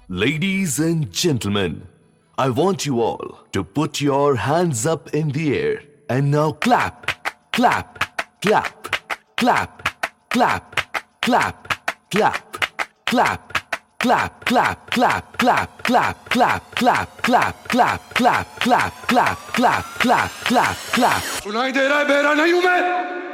Ladies and gentlemen, I want you all to put your hands up in the air and now clap, clap, clap, clap, clap, clap, clap, clap. Clap, clap, clap, clap, clap, clap, clap, clap, clap, clap, clap, clap, clap, clap, clap, clap. सुनाई दे रहा है बेरा नहीं हूं मैं